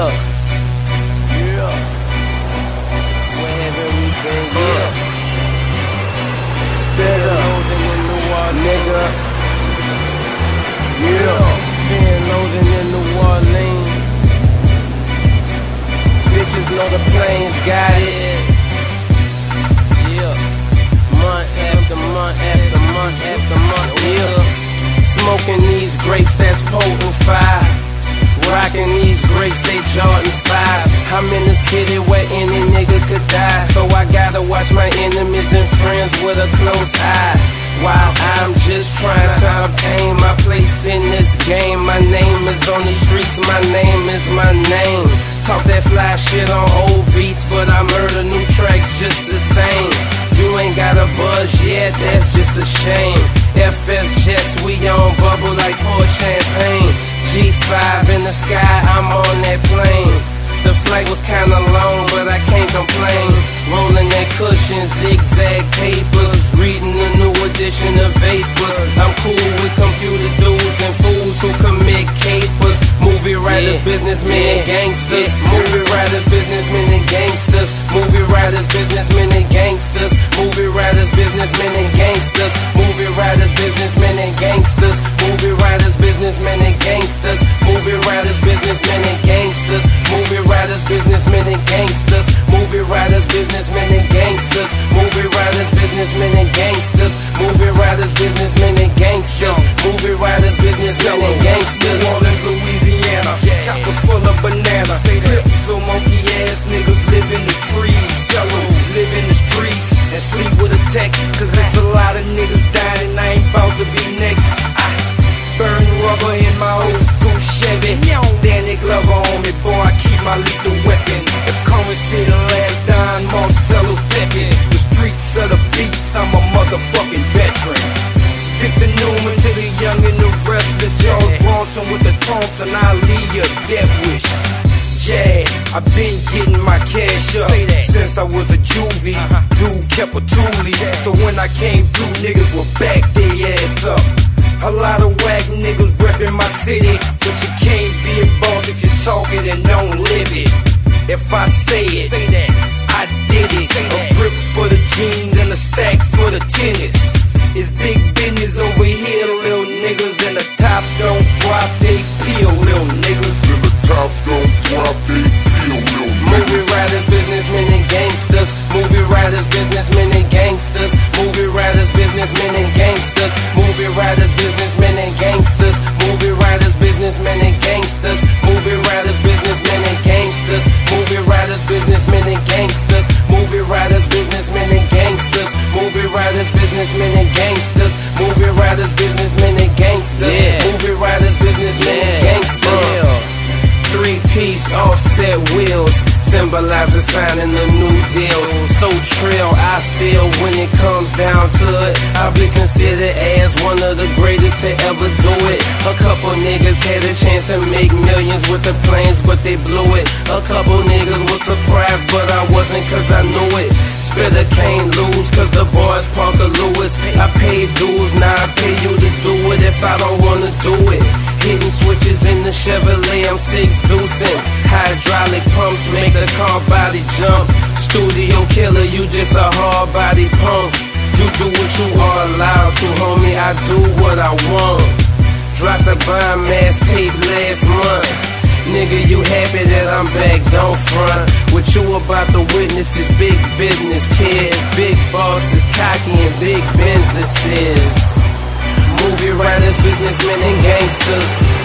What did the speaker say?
Yeah. Yeah. Where haven't we been? Yeah. Spitter. Nigga. Yeah. Fin loading in New Orleans. Bitches know the planes got it. Yeah. Month after month after month after month. Yeah. Smoking these grapes that's potent fire. Rocking these grapes, they Jordan 5s. I'm in the city where any nigga could die, so I gotta watch my enemies and friends with a close eye. While I'm just trying to obtain my place in this game. My name is on the streets, my name is my name. Talk that fly shit on old beats, but I murder new tracks just the same. You ain't got a buzz yet, that's just a shame. FS Jets, we on bubble like pour champagne. G5 in the sky, I'm on that plane. The flight was kinda long, but I can't complain. Rolling that cushion, zigzag papers, reading the new edition of Vapors. I'm cool with computer dudes and fools who commit capers. Movie writers, businessmen, and gangsters. Movie writers, businessmen, and gangsters. Movie writers, businessmen, and gangsters. Movie writers, businessmen, and gangsters. Movie writers, businessmen, and gangsters. Movie writers, businessmen, and gangsters. Movie writers, businessmen, and gangsters. Movie writers, businessmen, and gangsters. Movie writers, businessmen, and gangsters. Movie writers, businessmen, and gangsters. Movie writers, businessmen, and gangsters. Movie writers, businessmen, and gangsters. New Orleans, Louisiana, choppers full of banana. Clips so monkey ass niggas live in the trees. Sell 'em, live in the streets, and sleep with a tech. Cause there's a lot of niggas dying and I ain't bout to be next. I burn rubber in my old school Chevy. Danny Glover on me, boy, I keep my lethal weapon. If currency the last Don Marcello's Pepe. The streets of the beats, I'm a motherfucking veteran. Victor Newman to the young and the restless. Charles Bronson with the taunts and I leave your death wish. Yeah, I've been getting my cash up since I was a juvie. Dude kept a toolie, so when I came through, niggas would back their ass up. A lot of whack niggas reppin' my city, but you can't be a boss if you talk it and don't live it. If I say it, I did it. A grip for the jeans and a stack for the tennis. It's big business over here, little niggas, and the tops don't drop, they peel, little niggas. And the tops don't drop, they peel, little niggas. Movie writers, businessmen, and gangsters. Movie writers, businessmen, and gangsters. Movie writers, businessmen, and gangsters. Movie writers, businessmen, and gangsters. Movie writers, businessmen, and gangsters. Movie writers, businessmen, and gangsters. Movie writers, businessmen, and gangsters. Movie writers, businessmen, and gangsters. Movie writers, businessmen, and gangsters. Movie writers, businessmen, and gangsters. Movie writers, businessmen, and gangsters. Three-piece offset wheels symbolize the signing of new deals. So trill I feel when it comes down to it. I'll be considered as one of the greatest to ever do it. A couple niggas had a chance to make millions with the plans, but they blew it. A couple niggas was surprised, but I wasn't, cause I knew it. Spitter can't lose, cause the boys Parker Lewis. I paid dues, now I pay you to do it if I don't wanna do it. Hitting switches in the Chevrolet, I'm six deucing. Hydraulic pumps make the car body jump. Studio killer, you just a hard body punk. You do what you are allowed to, homie, I do what I want. Dropped the bomb ass tape last month. Nigga, you happy that I'm back, don't front. What you about to witness is big business, kid. Big bosses, cocky and big businesses. Movie writers, businessmen, and gangsters.